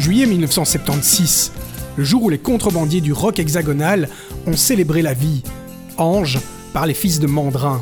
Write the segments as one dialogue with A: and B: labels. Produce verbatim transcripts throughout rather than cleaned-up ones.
A: juillet mille neuf cent soixante-seize, le jour où les contrebandiers du rock hexagonal ont célébré la vie, Ange, par les fils de Mandrin.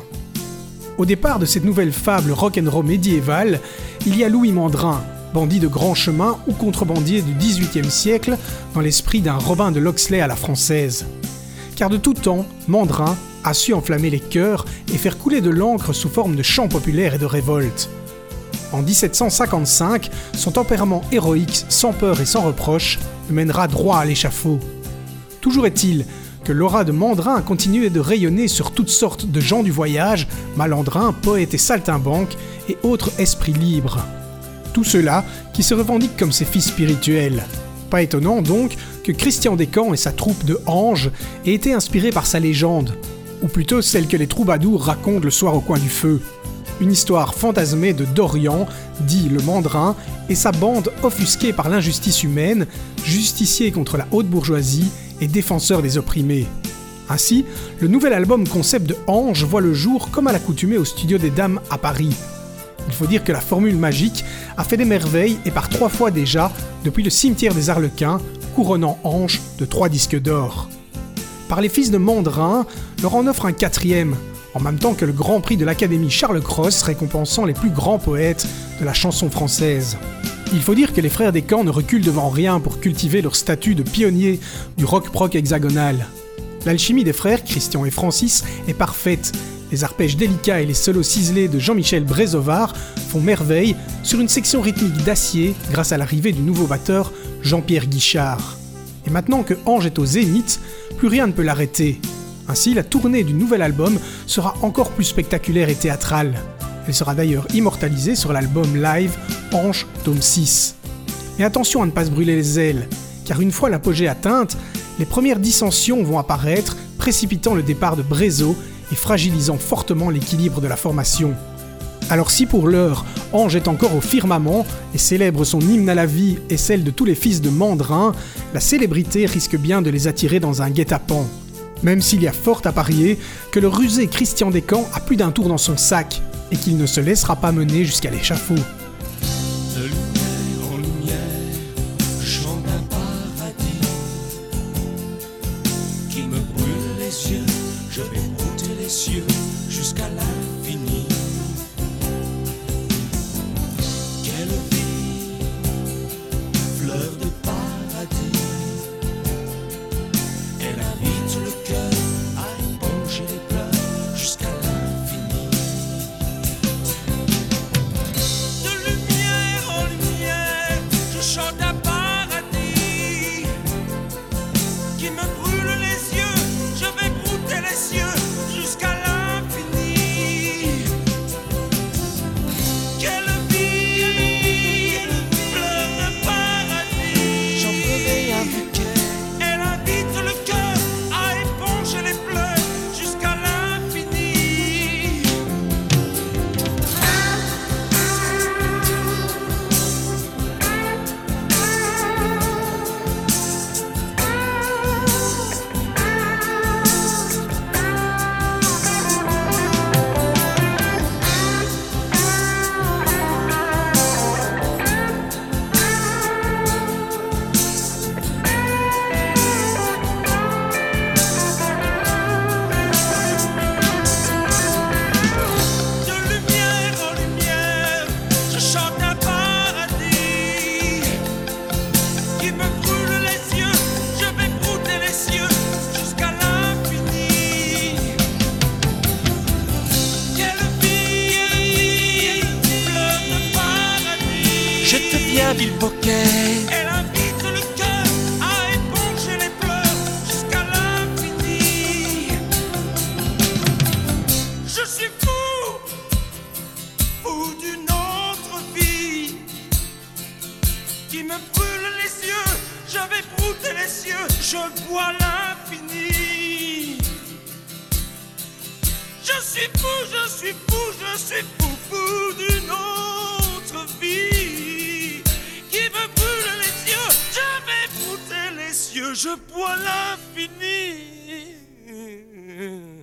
A: Au départ de cette nouvelle fable rock'n'roll médiévale, il y a Louis Mandrin, bandit de grand chemin ou contrebandier du dix-huitième siècle dans l'esprit d'un Robin de Locksley à la française. Car de tout temps, Mandrin a su enflammer les cœurs et faire couler de l'encre sous forme de chants populaires et de révoltes. En dix-sept cent cinquante-cinq, son tempérament héroïque, sans peur et sans reproche, le mènera droit à l'échafaud. Toujours est-il que l'aura de Mandrin a continué de rayonner sur toutes sortes de gens du voyage, malandrins, poètes et saltimbanques, et autres esprits libres. Tous ceux-là qui se revendiquent comme ses fils spirituels. Pas étonnant donc que Christian Descamps et sa troupe de Anges aient été inspirés par sa légende, ou plutôt celle que les troubadours racontent le soir au coin du feu. Une histoire fantasmée de Dorian, dit le Mandrin, et sa bande offusquée par l'injustice humaine, justicier contre la haute bourgeoisie et défenseur des opprimés. Ainsi, le nouvel album concept de Ange voit le jour comme à l'accoutumée au studio des Dames à Paris. Il faut dire que la formule magique a fait des merveilles et par trois fois déjà, depuis le cimetière des Arlequins, couronnant Ange de trois disques d'or. Par les fils de Mandrin, leur en offre un quatrième, en même temps que le Grand Prix de l'Académie Charles Cros récompensant les plus grands poètes de la chanson française. Il faut dire que les frères Descamps ne reculent devant rien pour cultiver leur statut de pionniers du rock-proc hexagonal. L'alchimie des frères, Christian et Francis, est parfaite. Les arpèges délicats et les solos ciselés de Jean-Michel Brézovard font merveille sur une section rythmique d'acier grâce à l'arrivée du nouveau batteur Jean-Pierre Guichard. Et maintenant que Ange est au zénith, plus rien ne peut l'arrêter. Ainsi, la tournée du nouvel album sera encore plus spectaculaire et théâtrale. Elle sera d'ailleurs immortalisée sur l'album live Ange tome six. Mais attention à ne pas se brûler les ailes, car une fois l'apogée atteinte, les premières dissensions vont apparaître, précipitant le départ de Brézo et fragilisant fortement l'équilibre de la formation. Alors si pour l'heure, Ange est encore au firmament et célèbre son hymne à la vie et celle de tous les fils de Mandrin, la célébrité risque bien de les attirer dans un guet-apens. Même s'il y a fort à parier que le rusé Christian Descamps a plus d'un tour dans son sac et qu'il ne se laissera pas mener jusqu'à l'échafaud.
B: De lumière en lumière, chant d'un paradis qui me brûle les yeux, je vais brouter les cieux jusqu'à l'infini. Quelle vie, fleur de paradis, elle invite le cœur à éponger les pleurs jusqu'à l'infini. De lumière en lumière, je chante un paradis qui me brûle les yeux, je vais brouter les cieux jusqu'à l'infini. Quelle vie, fleur de paradis, j'en ferai un bouquet, elle invite le cœur à éponger les pleurs jusqu'à l'infini. De lumière en lumière, je chante un paradis qui me brûle les yeux, je vais brouter les cieux jusqu'à l'infini. Quelle vie, fleur de paradis, je te viens Bilboquet, elle invite le cœur à éponger les pleurs jusqu'à l'infini. Je suis fou, fou d'une autre vie qui me brûle les yeux, je vais brouter les cieux, je bois l'infini. Je suis fou, je suis fou, je suis fou, fou d'une autre vie qui me brûle les yeux, je vais brouter les cieux, je bois l'infini.